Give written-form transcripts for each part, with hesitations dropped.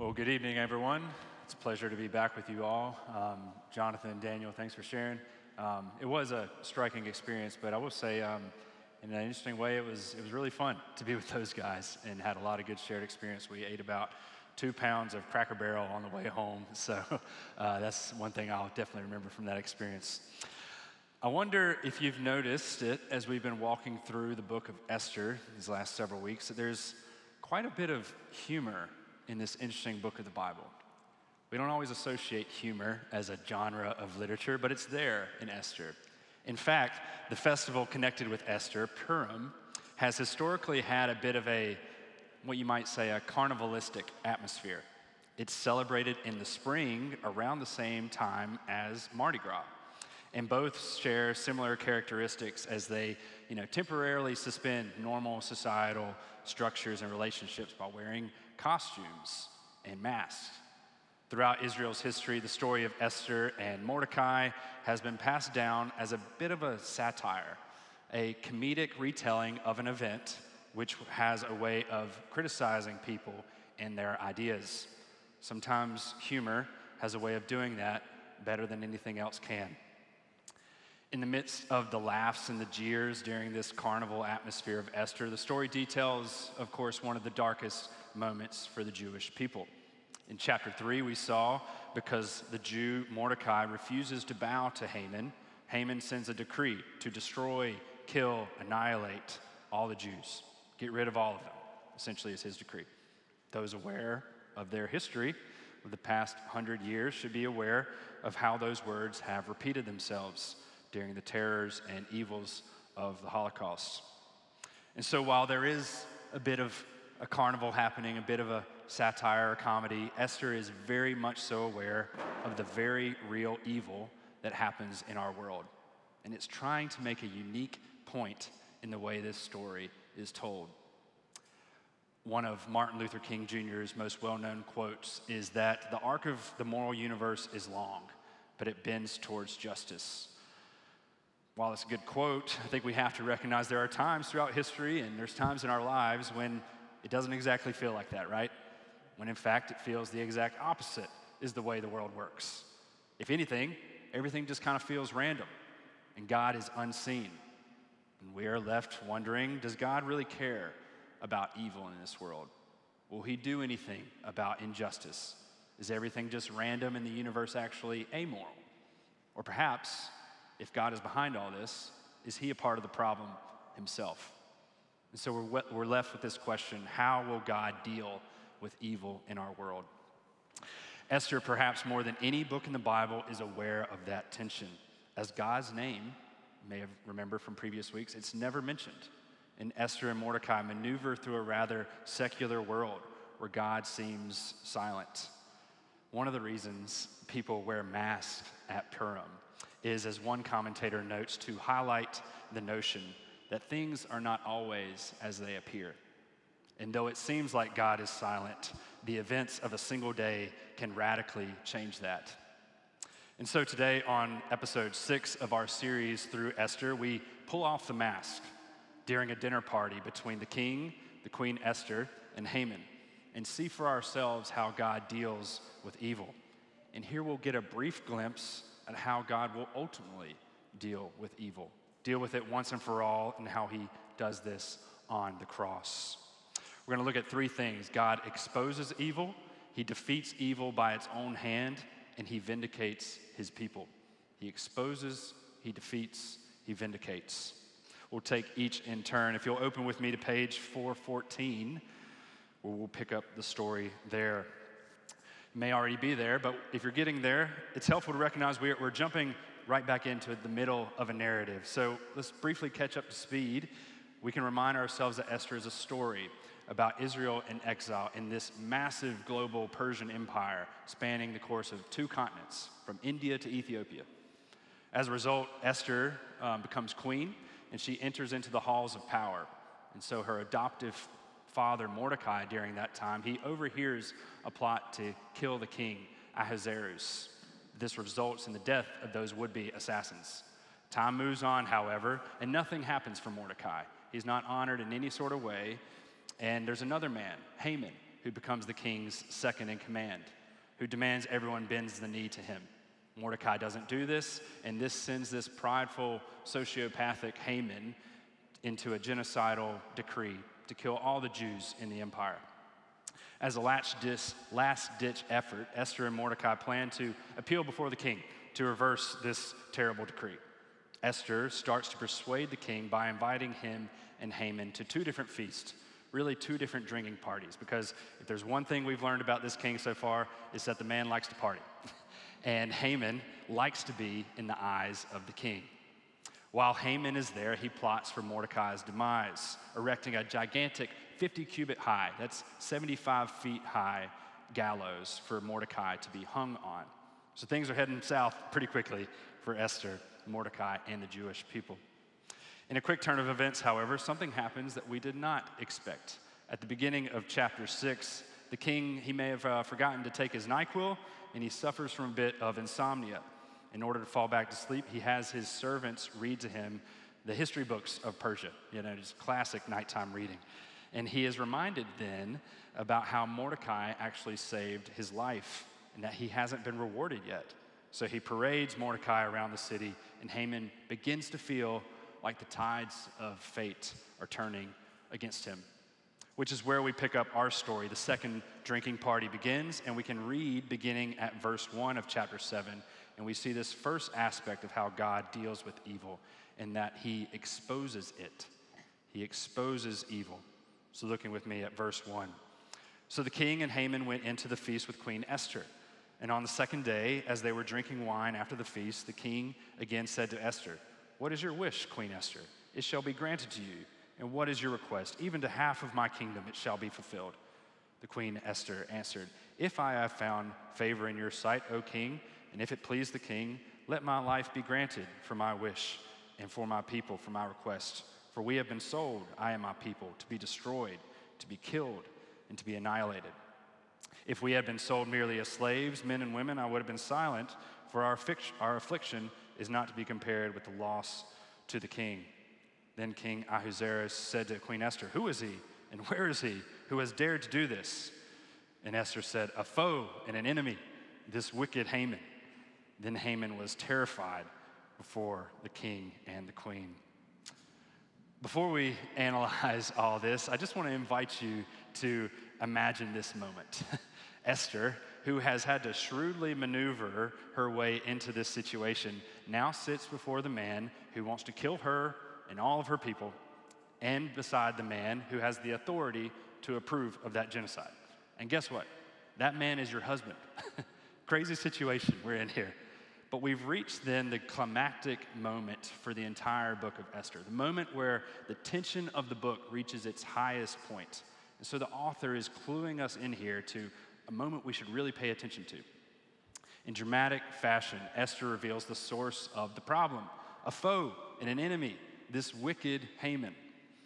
Well, good evening, everyone. It's a pleasure to be back with you all. Jonathan and Daniel, thanks for sharing. It was a striking experience, but I will say, in an interesting way, it was really fun to be with those guys and had a lot of good shared experience. We ate about 2 pounds of Cracker Barrel on the way home, so that's one thing I'll definitely remember from that experience. I wonder if you've noticed it as we've been walking through the book of Esther these last several weeks, that there's quite a bit of humor in this interesting book of the Bible. We don't always associate humor as a genre of literature, but it's there in Esther. In fact, the festival connected with Esther, Purim, has historically had a bit of a, what you might say, a carnivalistic atmosphere. It's celebrated in the spring around the same time as Mardi Gras. And both share similar characteristics as they, temporarily suspend normal societal structures and relationships by wearing costumes and masks. Throughout Israel's history, the story of Esther and Mordecai has been passed down as a bit of a satire, a comedic retelling of an event which has a way of criticizing people and their ideas. Sometimes humor has a way of doing that better than anything else can. In the midst of the laughs and the jeers during this carnival atmosphere of Esther, the story details, of course, one of the darkest moments for the Jewish people. In chapter 3, we saw because the Jew Mordecai refuses to bow to Haman, Haman sends a decree to destroy, kill, annihilate all the Jews. Get rid of all of them, essentially is his decree. Those aware of their history of the past 100 years should be aware of how those words have repeated themselves during the terrors and evils of the Holocaust. And so while there is a bit of a carnival happening, a bit of a satire or comedy, Esther is very much so aware of the very real evil that happens in our world. And it's trying to make a unique point in the way this story is told. One of Martin Luther King Jr.'s most well-known quotes is that the arc of the moral universe is long, but it bends towards justice. While it's a good quote, I think we have to recognize there are times throughout history and there's times in our lives when it doesn't exactly feel like that, right? When in fact it feels the exact opposite is the way the world works. If anything, everything just kind of feels random and God is unseen. And we are left wondering, does God really care about evil in this world? Will he do anything about injustice? Is everything just random and the universe actually amoral? Or perhaps, if God is behind all this, is he a part of the problem himself? And so we're left with this question: how will God deal with evil in our world? Esther, perhaps more than any book in the Bible, is aware of that tension. As God's name, you may have remembered from previous weeks, it's never mentioned. And Esther and Mordecai maneuver through a rather secular world where God seems silent. One of the reasons people wear masks at Purim is, as one commentator notes, to highlight the notion that things are not always as they appear. And though it seems like God is silent, the events of a single day can radically change that. And so today, on episode 6 of our series through Esther, we pull off the mask during a dinner party between the king, the Queen Esther, and Haman, and see for ourselves how God deals with evil. And here we'll get a brief glimpse at how God will ultimately deal with evil, deal with it once and for all, and how he does this on the cross. We're going to look at 3 things. God exposes evil, he defeats evil by its own hand, and he vindicates his people. He exposes, he defeats, he vindicates. We'll take each in turn. If you'll open with me to page 414, where we'll pick up the story there. May already be there, but if you're getting there, it's helpful to recognize we're jumping right back into the middle of a narrative. So let's briefly catch up to speed. We can remind ourselves that Esther is a story about Israel in exile in this massive global Persian empire spanning the course of 2 continents, from India to Ethiopia. As a result, Esther becomes queen, and she enters into the halls of power. And so her adoptive father Mordecai, during that time, he overhears a plot to kill the king Ahasuerus. This results in the death of those would-be assassins. Time moves on, however, and nothing happens for Mordecai. He's not honored in any sort of way. And there's another man, Haman, who becomes the king's second in command, who demands everyone bends the knee to him. Mordecai doesn't do this, and this sends this prideful, sociopathic Haman into a genocidal decree to kill all the Jews in the empire. As a last-ditch effort, Esther and Mordecai plan to appeal before the king to reverse this terrible decree. Esther starts to persuade the king by inviting him and Haman to two different feasts, really two different drinking parties, because if there's one thing we've learned about this king so far, it's that the man likes to party. And Haman likes to be in the eyes of the king. While Haman is there, he plots for Mordecai's demise, erecting a gigantic 50-cubit high, that's 75 feet high, gallows for Mordecai to be hung on. So things are heading south pretty quickly for Esther, Mordecai, and the Jewish people. In a quick turn of events, however, something happens that we did not expect. At the beginning of chapter 6, the king, he may have forgotten to take his NyQuil, and he suffers from a bit of insomnia. In order to fall back to sleep, he has his servants read to him the history books of Persia, just classic nighttime reading. And he is reminded then about how Mordecai actually saved his life and that he hasn't been rewarded yet. So he parades Mordecai around the city, and Haman begins to feel like the tides of fate are turning against him, which is where we pick up our story. The second drinking party begins, and we can read beginning at verse 1 of chapter 7, and we see this first aspect of how God deals with evil, and that he exposes it. He exposes evil. So looking with me at verse 1. So the king and Haman went into the feast with Queen Esther. And on the second day, as they were drinking wine after the feast, the king again said to Esther, "What is your wish, Queen Esther? It shall be granted to you. And what is your request? Even to half of my kingdom it shall be fulfilled." The Queen Esther answered, "If I have found favor in your sight, O king, and if it please the king, let my life be granted for my wish, and for my people for my request. For we have been sold, I and my people, to be destroyed, to be killed, and to be annihilated. If we had been sold merely as slaves, men and women, I would have been silent, for our affliction is not to be compared with the loss to the king." Then King Ahasuerus said to Queen Esther, "Who is he, and where is he, who has dared to do this?" And Esther said, "A foe and an enemy, this wicked Haman." Then Haman was terrified before the king and the queen. Before we analyze all this, I just want to invite you to imagine this moment. Esther, who has had to shrewdly maneuver her way into this situation, now sits before the man who wants to kill her and all of her people, and beside the man who has the authority to approve of that genocide. And guess what? That man is your husband. Crazy situation we're in here. But we've reached then the climactic moment for the entire book of Esther, the moment where the tension of the book reaches its highest point. And so the author is cluing us in here to a moment we should really pay attention to. In dramatic fashion, Esther reveals the source of the problem, a foe and an enemy, this wicked Haman.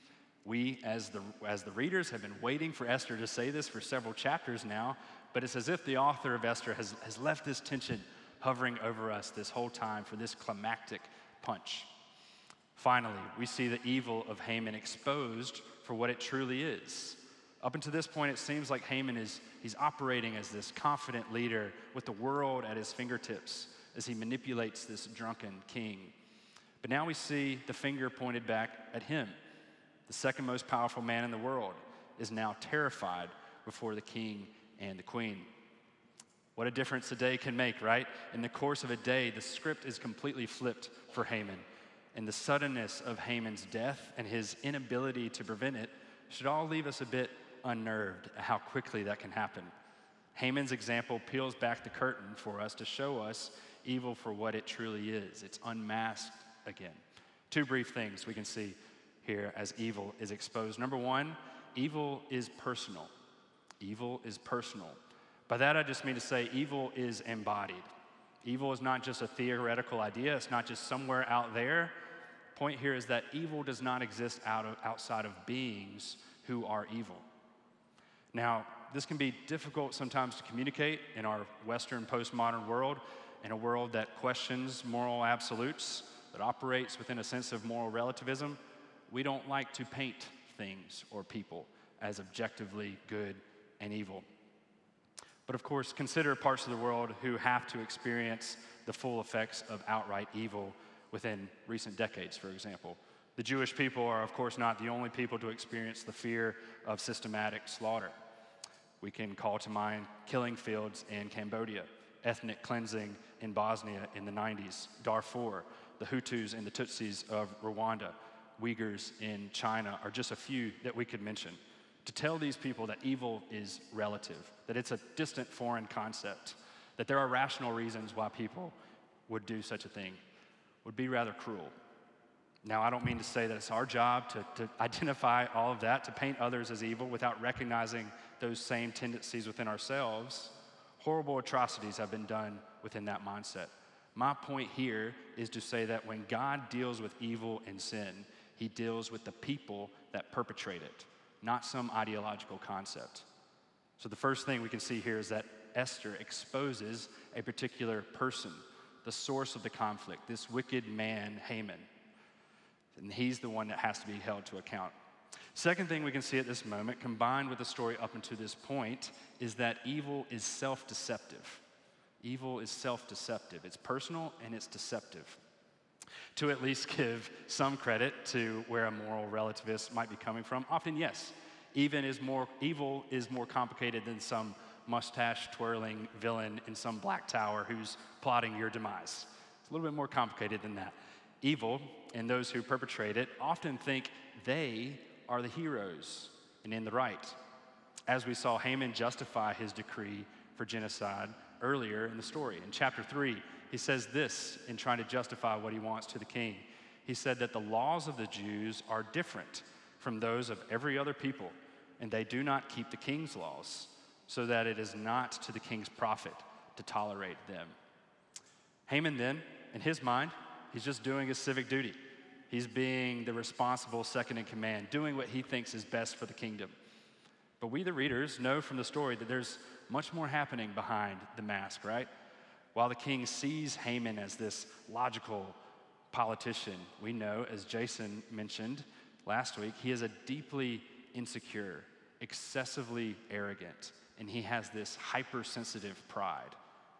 We, as the readers, have been waiting for Esther to say this for several chapters now, but it's as if the author of Esther has left this tension hovering over us this whole time for this climactic punch. Finally, we see the evil of Haman exposed for what it truly is. Up until this point, it seems like Haman he's operating as this confident leader with the world at his fingertips as he manipulates this drunken king. But now we see the finger pointed back at him. The second most powerful man in the world is now terrified before the king and the queen. What a difference a day can make, right? In the course of a day, the script is completely flipped for Haman. And the suddenness of Haman's death and his inability to prevent it should all leave us a bit unnerved at how quickly that can happen. Haman's example peels back the curtain for us to show us evil for what it truly is. It's unmasked again. Two brief things we can see here as evil is exposed. Number one, evil is personal. Evil is personal. By that, I just mean to say evil is embodied. Evil is not just a theoretical idea. It's not just somewhere out there. Point here is that evil does not exist outside of beings who are evil. Now, this can be difficult sometimes to communicate in our Western postmodern world, in a world that questions moral absolutes, that operates within a sense of moral relativism. We don't like to paint things or people as objectively good and evil. But of course, consider parts of the world who have to experience the full effects of outright evil within recent decades, for example. The Jewish people are, of course, not the only people to experience the fear of systematic slaughter. We can call to mind killing fields in Cambodia, ethnic cleansing in Bosnia in the 90s, Darfur, the Hutus and the Tutsis of Rwanda, Uyghurs in China are just a few that we could mention. To tell these people that evil is relative, that it's a distant foreign concept, that there are rational reasons why people would do such a thing, would be rather cruel. Now, I don't mean to say that it's our job to identify all of that, to paint others as evil without recognizing those same tendencies within ourselves. Horrible atrocities have been done within that mindset. My point here is to say that when God deals with evil and sin, he deals with the people that perpetrate it, not some ideological concept. So the first thing we can see here is that Esther exposes a particular person, the source of the conflict, this wicked man, Haman. And he's the one that has to be held to account. Second thing we can see at this moment, combined with the story up until this point, is that evil is self-deceptive. Evil is self-deceptive. It's personal and it's deceptive. To at least give some credit to where a moral relativist might be coming from, often yes, evil is more complicated than some mustache-twirling villain in some black tower who's plotting your demise. It's a little bit more complicated than that. Evil, and those who perpetrate it, often think they are the heroes and in the right. As we saw Haman justify his decree for genocide earlier in the story. In chapter 3, he says this in trying to justify what he wants to the king. He said that the laws of the Jews are different from those of every other people, and they do not keep the king's laws, so that it is not to the king's profit to tolerate them. Haman then, in his mind, he's just doing his civic duty. He's being the responsible second in command, doing what he thinks is best for the kingdom. But we, the readers, know from the story that there's much more happening behind the mask, right? While the king sees Haman as this logical politician, we know, as Jason mentioned last week, he is a deeply insecure, excessively arrogant, and he has this hypersensitive pride.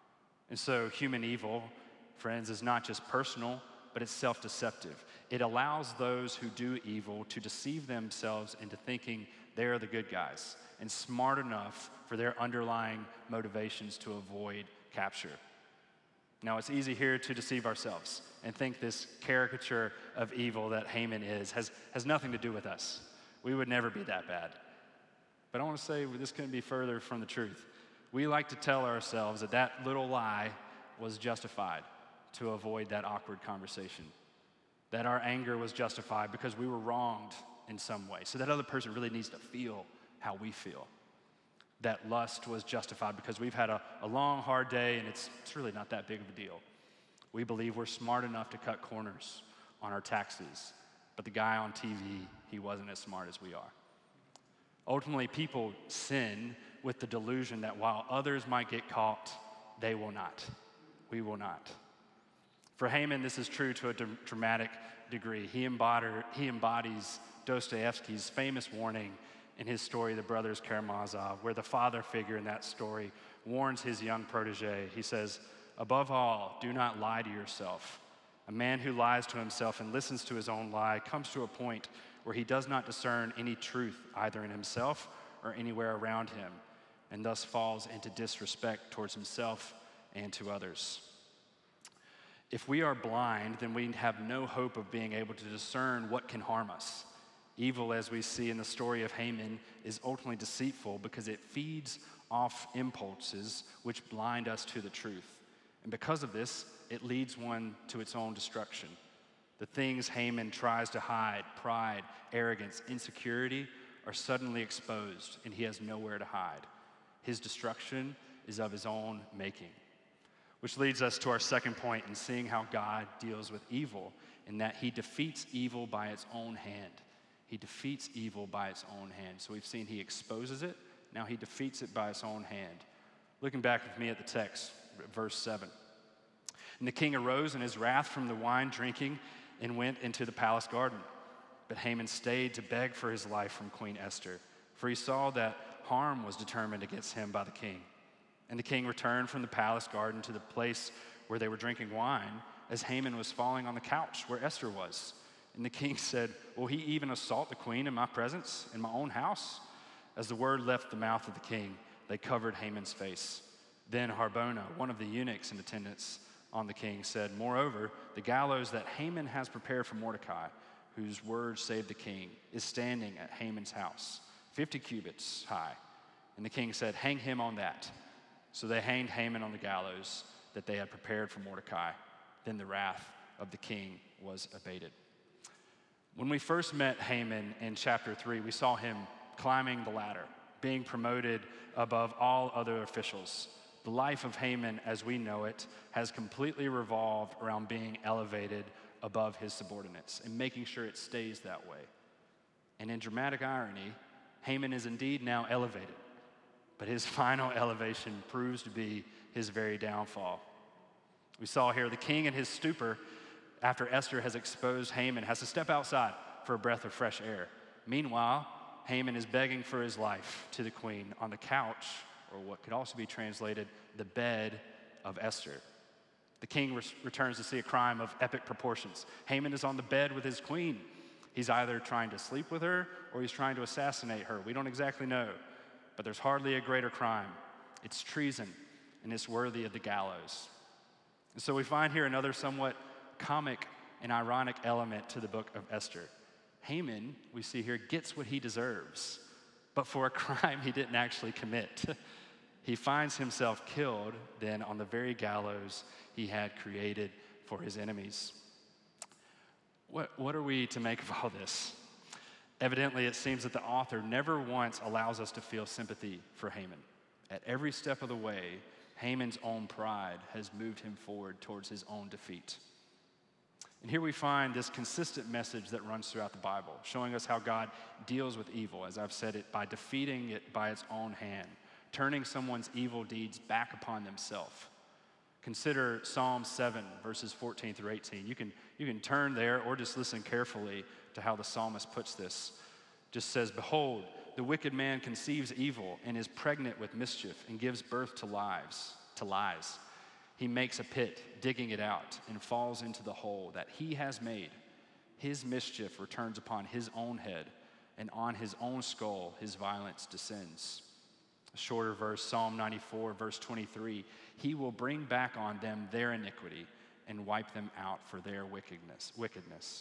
And so human evil, friends, is not just personal, but it's self-deceptive. It allows those who do evil to deceive themselves into thinking they're the good guys and smart enough for their underlying motivations to avoid capture. Now, it's easy here to deceive ourselves and think this caricature of evil that Haman is has nothing to do with us. We would never be that bad. But I want to say this couldn't be further from the truth. We like to tell ourselves that that little lie was justified to avoid that awkward conversation, that our anger was justified because we were wronged in some way, so that other person really needs to feel how we feel. That lust was justified because we've had a long, hard day and it's really not that big of a deal. We believe we're smart enough to cut corners on our taxes, but the guy on TV, he wasn't as smart as we are. Ultimately, people sin with the delusion that while others might get caught, they will not. We will not. For Haman, this is true to a dramatic degree. He embodies Dostoevsky's famous warning in his story, The Brothers Karamazov, where the father figure in that story warns his young protege. He says, "Above all, do not lie to yourself. A man who lies to himself and listens to his own lie comes to a point where he does not discern any truth either in himself or anywhere around him, and thus falls into disrespect towards himself and to others." If we are blind, then we have no hope of being able to discern what can harm us. Evil, as we see in the story of Haman, is ultimately deceitful because it feeds off impulses which blind us to the truth. And because of this, it leads one to its own destruction. The things Haman tries to hide, pride, arrogance, insecurity, are suddenly exposed, and he has nowhere to hide. His destruction is of his own making. Which leads us to our second point in seeing how God deals with evil, in that he defeats evil by its own hand. He defeats evil by its own hand. So we've seen he exposes it, now he defeats it by its own hand. Looking back with me at the text, verse 7. "And the king arose in his wrath from the wine drinking and went into the palace garden. But Haman stayed to beg for his life from Queen Esther, for he saw that harm was determined against him by the king. And the king returned from the palace garden to the place where they were drinking wine, as Haman was falling on the couch where Esther was. And the king said, "Will he even assault the queen in my presence, in my own house?" As the word left the mouth of the king, they covered Haman's face. Then Harbona, one of the eunuchs in attendance on the king, said, "Moreover, the gallows that Haman has prepared for Mordecai, whose word saved the king, is standing at Haman's house, 50 cubits high." And the king said, "Hang him on that." So they hanged Haman on the gallows that they had prepared for Mordecai. Then the wrath of the king was abated. When we first met Haman in chapter 3, we saw him climbing the ladder, being promoted above all other officials. The life of Haman, as we know it, has completely revolved around being elevated above his subordinates and making sure it stays that way. And in dramatic irony, Haman is indeed now elevated, but his final elevation proves to be his very downfall. We saw here the king in his stupor, after Esther has exposed Haman, has to step outside for a breath of fresh air. Meanwhile, Haman is begging for his life to the queen on the couch, or what could also be translated, the bed of Esther. The king returns to see a crime of epic proportions. Haman is on the bed with his queen. He's either trying to sleep with her or he's trying to assassinate her. We don't exactly know, but there's hardly a greater crime. It's treason, and it's worthy of the gallows. And so we find here another somewhat comic and ironic element to the book of Esther. Haman, we see here, gets what he deserves, but for a crime he didn't actually commit. He finds himself killed then on the very gallows he had created for his enemies. What are we to make of all this? Evidently, it seems that the author never once allows us to feel sympathy for Haman. At every step of the way, Haman's own pride has moved him forward towards his own defeat. And here we find this consistent message that runs throughout the Bible, showing us how God deals with evil, as I've said it, by defeating it by its own hand, turning someone's evil deeds back upon themselves. Consider Psalm 7, verses 14 through 18. You can turn there or just listen carefully to how the psalmist puts this. Just says, "Behold, the wicked man conceives evil and is pregnant with mischief and gives birth to lies. He makes a pit, digging it out, and falls into the hole that he has made. His mischief returns upon his own head, and on his own skull his violence descends." A shorter verse, Psalm 94, verse 23. "He will bring back on them their iniquity and wipe them out for their wickedness."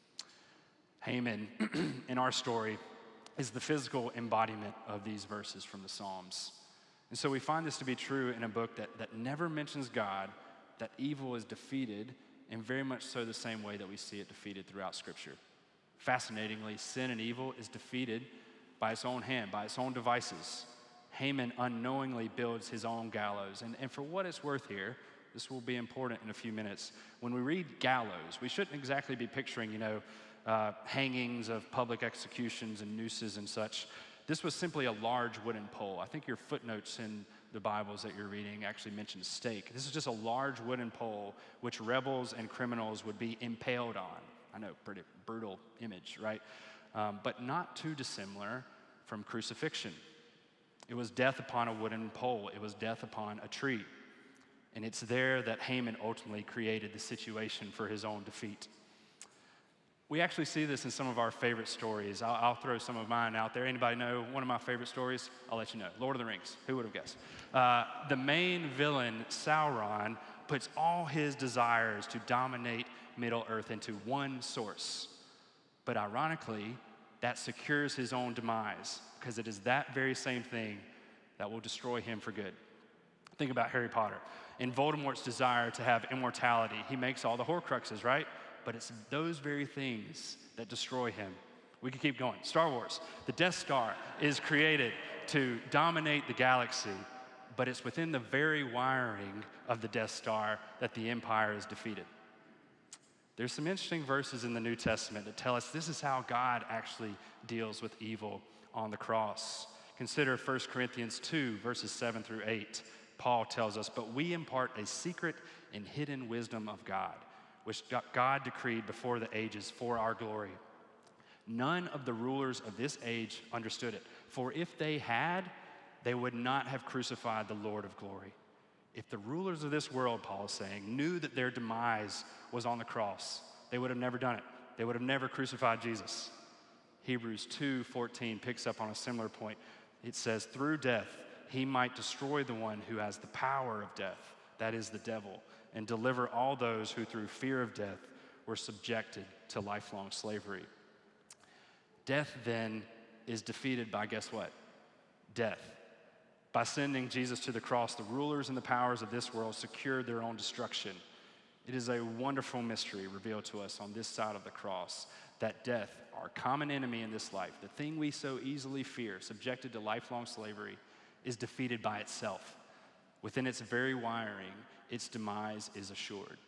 Haman, in our story, is the physical embodiment of these verses from the Psalms. And so we find this to be true in a book that never mentions God, that evil is defeated, and very much so the same way that we see it defeated throughout Scripture. Fascinatingly, sin and evil is defeated by its own hand, by its own devices. Haman unknowingly builds his own gallows. And for what it's worth here, this will be important in a few minutes. When we read gallows, we shouldn't exactly be picturing, hangings of public executions and nooses and such. This was simply a large wooden pole. I think your footnotes in the Bibles that you're reading actually mention stake. This is just a large wooden pole which rebels and criminals would be impaled on. I know, pretty brutal image, right? But not too dissimilar from crucifixion. It was death upon a wooden pole. It was death upon a tree. And it's there that Haman ultimately created the situation for his own defeat. We actually see this in some of our favorite stories. I'll throw some of mine out there. Anybody know one of my favorite stories? I'll let you know. Lord of the Rings. Who would have guessed? The main villain, Sauron, puts all his desires to dominate Middle-earth into one source. But ironically, that secures his own demise, because it is that very same thing that will destroy him for good. Think about Harry Potter. In Voldemort's desire to have immortality, he makes all the Horcruxes, right? But it's those very things that destroy him. We could keep going. Star Wars. The Death Star is created to dominate the galaxy, but it's within the very wiring of the Death Star that the Empire is defeated. There's some interesting verses in the New Testament that tell us this is how God actually deals with evil on the cross. Consider 1 Corinthians 2, verses 7 through 8. Paul tells us, "But we impart a secret and hidden wisdom of God, which God decreed before the ages for our glory. None of the rulers of this age understood it, for if they had, they would not have crucified the Lord of glory. If the rulers of this world, Paul is saying, knew that their demise was on the cross, they would have never done it. They would have never crucified Jesus. Hebrews 2:14 picks up on a similar point. It says, through death, he might destroy the one who has the power of death, that is the devil, and deliver all those who through fear of death were subjected to lifelong slavery. Death then is defeated by, guess what? Death. By sending Jesus to the cross, the rulers and the powers of this world secured their own destruction. It is a wonderful mystery revealed to us on this side of the cross that death, our common enemy in this life, the thing we so easily fear, subjected to lifelong slavery, is defeated by itself. Within its very wiring, its demise is assured.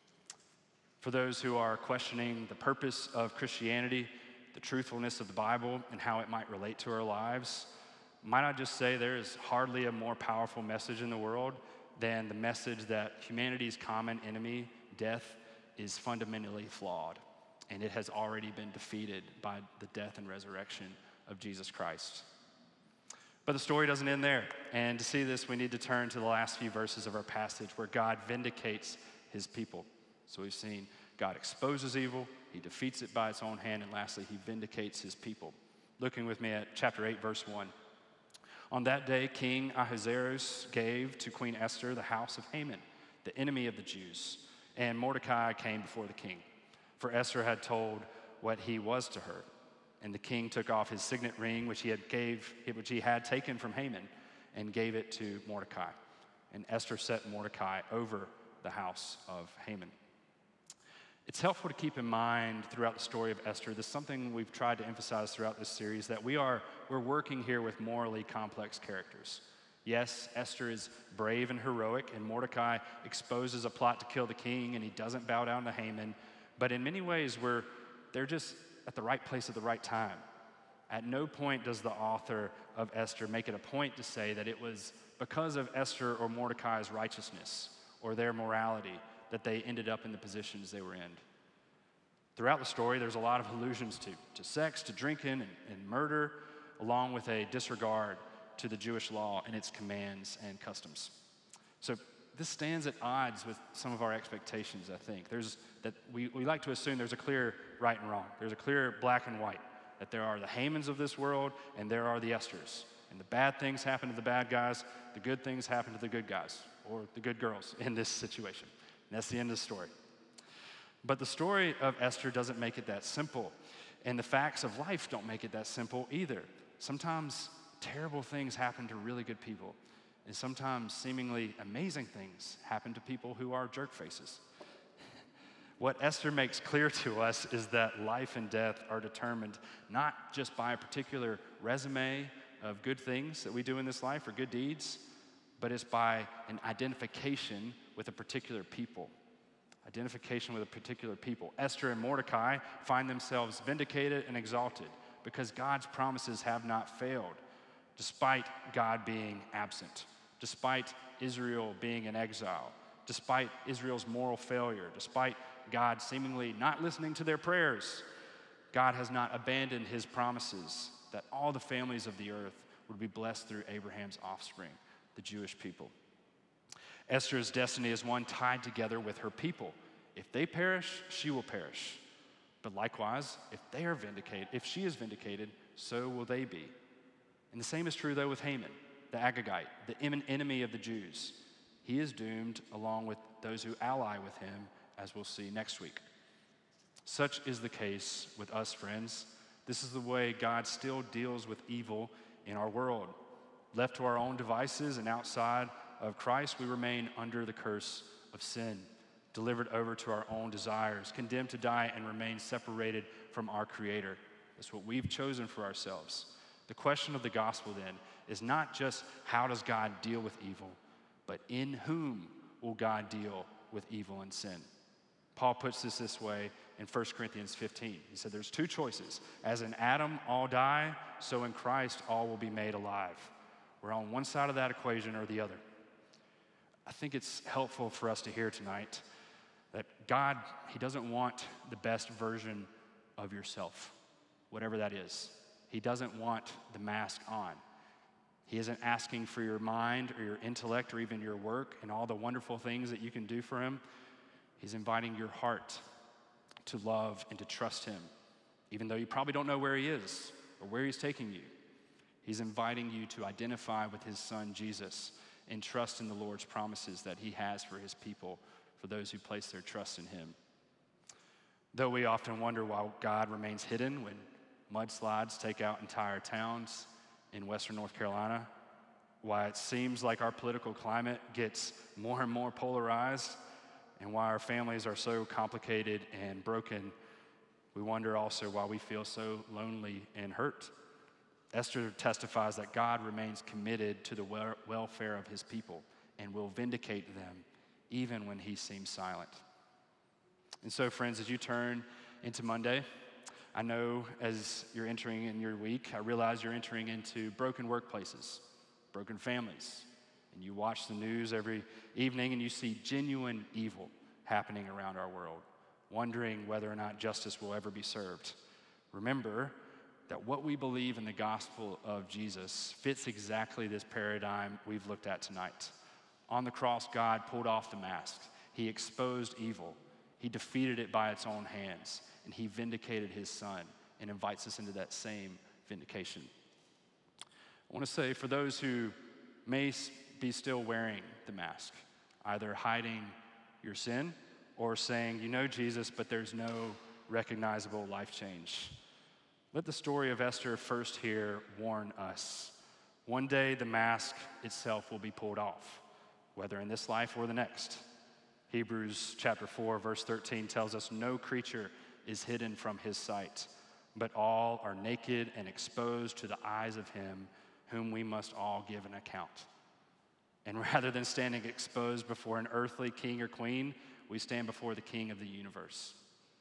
For those who are questioning the purpose of Christianity, the truthfulness of the Bible, and how it might relate to our lives, might I just say there is hardly a more powerful message in the world than the message that humanity's common enemy, death, is fundamentally flawed, and it has already been defeated by the death and resurrection of Jesus Christ. But the story doesn't end there, and to see this, we need to turn to the last few verses of our passage where God vindicates his people. So we've seen God exposes evil, he defeats it by its own hand, and lastly, he vindicates his people. Looking with me at chapter 8, verse 1. On that day, King Ahasuerus gave to Queen Esther the house of Haman, the enemy of the Jews, and Mordecai came before the king. For Esther had told what he was to her, and the king took off his signet ring, which he had taken from Haman, and gave it to Mordecai. And Esther set Mordecai over the house of Haman. It's helpful to keep in mind throughout the story of Esther, this is something we've tried to emphasize throughout this series, that we're working here with morally complex characters. Yes, Esther is brave and heroic, and Mordecai exposes a plot to kill the king, and he doesn't bow down to Haman. But in many ways, they're just at the right place at the right time. At no point does the author of Esther make it a point to say that it was because of Esther or Mordecai's righteousness or their morality that they ended up in the positions they were in. Throughout the story, there's a lot of allusions to sex, to drinking, and murder, along with a disregard to the Jewish law and its commands and customs. So this stands at odds with some of our expectations, I think. We like to assume there's a clear right and wrong. There's a clear black and white, that there are the Hamans of this world and there are the Esthers. And the bad things happen to the bad guys, the good things happen to the good guys, or the good girls in this situation. And that's the end of the story. But the story of Esther doesn't make it that simple. And the facts of life don't make it that simple either. Sometimes terrible things happen to really good people. And sometimes seemingly amazing things happen to people who are jerk faces. What Esther makes clear to us is that life and death are determined not just by a particular resume of good things that we do in this life or good deeds, but it's by an identification with a particular people. Identification with a particular people. Esther and Mordecai find themselves vindicated and exalted because God's promises have not failed, despite God being absent, despite Israel being in exile, despite Israel's moral failure, despite God seemingly not listening to their prayers. God has not abandoned his promises that all the families of the earth would be blessed through Abraham's offspring, the Jewish people. Esther's destiny is one tied together with her people. If they perish, she will perish. But likewise, if she is vindicated, so will they be. And the same is true, though, with Haman, the Agagite, the enemy of the Jews. He is doomed along with those who ally with him, as we'll see next week. Such is the case with us, friends. This is the way God still deals with evil in our world. Left to our own devices and outside of Christ, we remain under the curse of sin, delivered over to our own desires, condemned to die and remain separated from our Creator. That's what we've chosen for ourselves. The question of the gospel then is not just how does God deal with evil, but in whom will God deal with evil and sin? Paul puts this way in 1 Corinthians 15. He said there's two choices. As in Adam all die, so in Christ all will be made alive. We're on one side of that equation or the other. I think it's helpful for us to hear tonight that God, he doesn't want the best version of yourself, whatever that is. He doesn't want the mask on. He isn't asking for your mind or your intellect or even your work and all the wonderful things that you can do for him. He's inviting your heart to love and to trust him, even though you probably don't know where he is or where he's taking you. He's inviting you to identify with his son, Jesus, and trust in the Lord's promises that he has for his people, for those who place their trust in him. Though we often wonder why God remains hidden when mudslides take out entire towns in western North Carolina, why it seems like our political climate gets more and more polarized, and why our families are so complicated and broken, we wonder also why we feel so lonely and hurt. Esther testifies that God remains committed to the welfare of his people and will vindicate them even when he seems silent. And so, friends, as you turn into Monday, I know as you're entering in your week, I realize you're entering into broken workplaces, broken families, and you watch the news every evening and you see genuine evil happening around our world, wondering whether or not justice will ever be served. Remember that what we believe in the gospel of Jesus fits exactly this paradigm we've looked at tonight. On the cross, God pulled off the mask. He exposed evil. He defeated it by its own hands, and he vindicated his son and invites us into that same vindication. I want to say, for those who may be still wearing the mask, either hiding your sin or saying, you know Jesus, but there's no recognizable life change, let the story of Esther first here warn us. One day the mask itself will be pulled off, whether in this life or the next. Hebrews chapter 4, verse 13 tells us no creature is hidden from his sight, but all are naked and exposed to the eyes of him whom we must all give an account. And rather than standing exposed before an earthly king or queen, we stand before the King of the universe.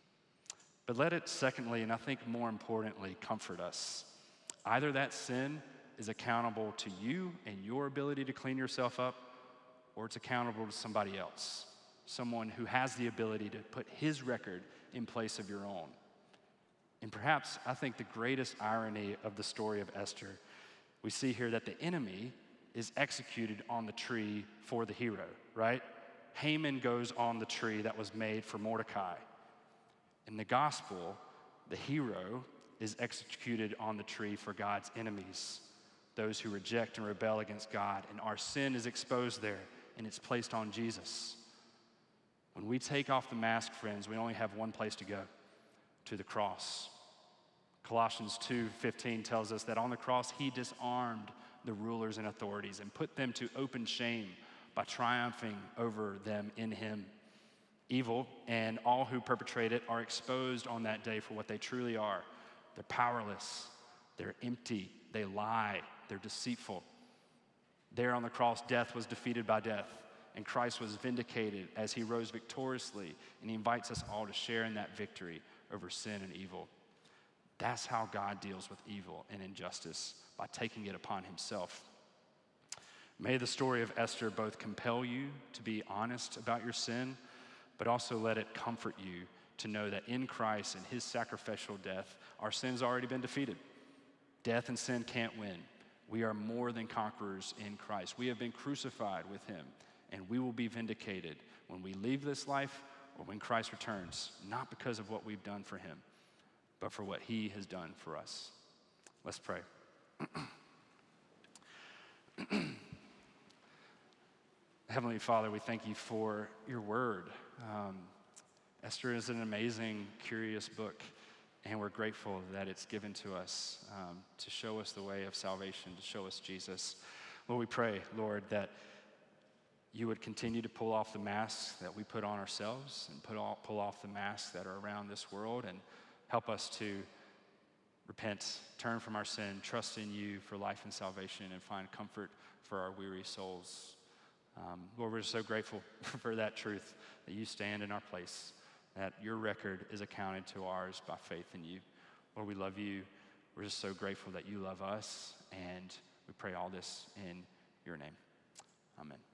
But let it, secondly, and I think more importantly, comfort us. Either that sin is accountable to you and your ability to clean yourself up, or it's accountable to somebody else, someone who has the ability to put his record in place of your own. And perhaps, I think the greatest irony of the story of Esther, we see here that the enemy is executed on the tree for the hero, right? Haman goes on the tree that was made for Mordecai. In the gospel, the hero is executed on the tree for God's enemies, those who reject and rebel against God, and our sin is exposed there, and it's placed on Jesus. When we take off the mask, friends, we only have one place to go, to the cross. Colossians 2:15 tells us that on the cross, he disarmed the rulers and authorities and put them to open shame by triumphing over them in him. Evil and all who perpetrate it are exposed on that day for what they truly are. They're powerless, they're empty, they lie, they're deceitful. There on the cross, death was defeated by death, and Christ was vindicated as he rose victoriously, and he invites us all to share in that victory over sin and evil. That's how God deals with evil and injustice, by taking it upon himself. May the story of Esther both compel you to be honest about your sin, but also let it comfort you to know that in Christ and his sacrificial death, our sin's already been defeated. Death and sin can't win. We are more than conquerors in Christ. We have been crucified with him, and we will be vindicated when we leave this life or when Christ returns, not because of what we've done for him, but for what he has done for us. Let's pray. Heavenly Father, we thank you for your word. Esther is an amazing, curious book, and we're grateful that it's given to us to show us the way of salvation, to show us Jesus. Lord, we pray, Lord, that you would continue to pull off the masks that we put on ourselves and pull off the masks that are around this world, and help us to repent, turn from our sin, trust in you for life and salvation, and find comfort for our weary souls. Lord, we're so grateful for that truth, that you stand in our place, that your record is accounted to ours by faith in you. Lord, we love you. We're just so grateful that you love us, and we pray all this in your name. Amen.